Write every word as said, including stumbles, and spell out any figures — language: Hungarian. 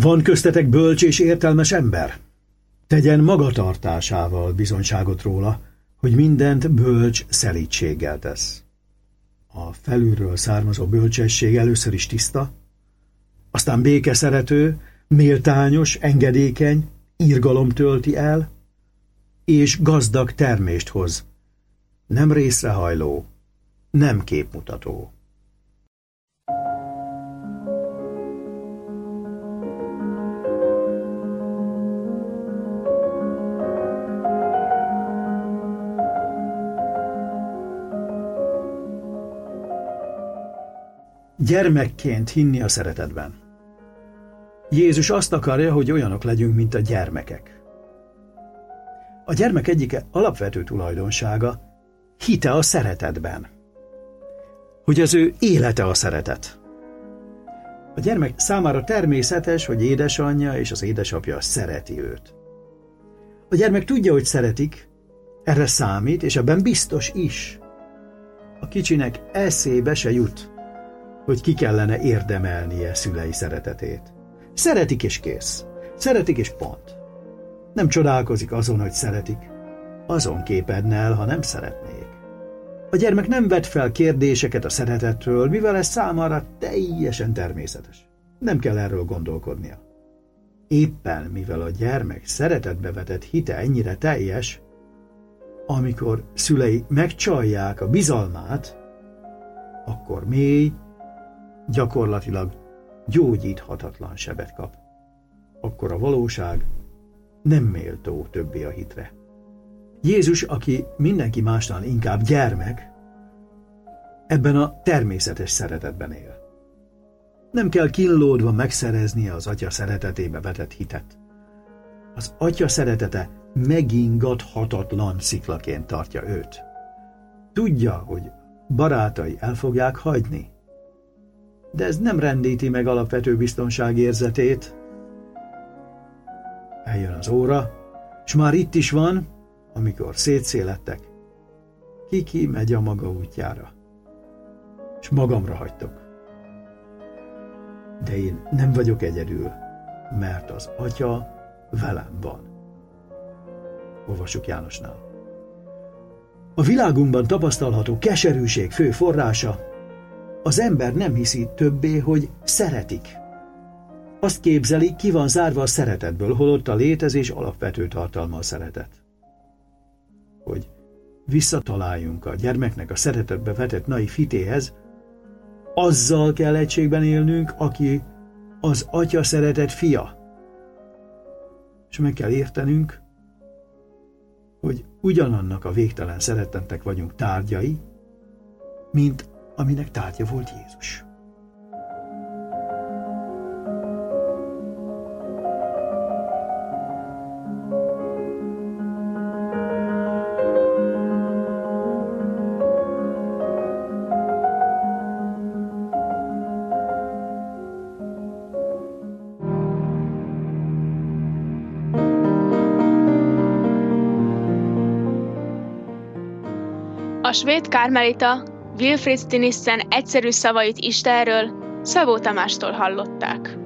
Van köztetek bölcs és értelmes ember? Tegyen magatartásával bizonyságot róla, hogy mindent bölcs szelídséggel tesz. A felülről származó bölcsesség először is tiszta, aztán békeszerető, méltányos, engedékeny, irgalom tölti el, és gazdag termést hoz, nem részrehajló, nem képmutató. Gyermekként hinni a szeretetben. Jézus azt akarja, hogy olyanok legyünk, mint a gyermekek. A gyermek egyik alapvető tulajdonsága hite a szeretetben. Hogy az ő élete a szeretet. A gyermek számára természetes, hogy édesanyja és az édesapja szereti őt. A gyermek tudja, hogy szeretik, erre számít, és ebben biztos is. A kicsinek eszébe se jut, hogy ki kellene érdemelnie szülei szeretetét. Szeretik és kész. Szeretik és pont. Nem csodálkozik azon, hogy szeretik. Azon képedne el, ha nem szeretnék. A gyermek nem vet fel kérdéseket a szeretetről, mivel ez számára teljesen természetes. Nem kell erről gondolkodnia. Éppen mivel a gyermek szeretetbe vetett hite ennyire teljes, amikor szülei megcsalják a bizalmát, akkor mély, gyakorlatilag gyógyíthatatlan sebet kap. Akkor a valóság nem méltó többé a hitre. Jézus, aki mindenki másnál inkább gyermek, ebben a természetes szeretetben él. Nem kell kínlódva megszereznie az atya szeretetébe vetett hitet. Az atya szeretete megingathatatlan sziklaként tartja őt. Tudja, hogy barátai el fogják hagyni, de ez nem rendíti meg alapvető biztonságérzetét. Eljön az óra, s már itt is van, amikor szétszélettek. Ki-ki megy a maga útjára, s magamra hagytok. De én nem vagyok egyedül, mert az Atya velem van. Olvassuk Jánosnál. A világunkban tapasztalható keserűség fő forrása: az ember nem hiszi többé, hogy szeretik. Azt képzeli, ki van zárva a szeretetből, holott a létezés alapvető tartalma a szeretet. Hogy visszataláljunk a gyermeknek a szeretetbe vetett naív hitéhez, azzal kell egységben élnünk, aki az Atya szeretett fia. És meg kell értenünk, hogy ugyanannak a végtelen szeretetnek vagyunk tárgyai, mint aminek tárgya volt Jézus. A svéd karmelita Wilfrid Stinissen egyszerű szavait Istenről Szabó Tamástól hallották.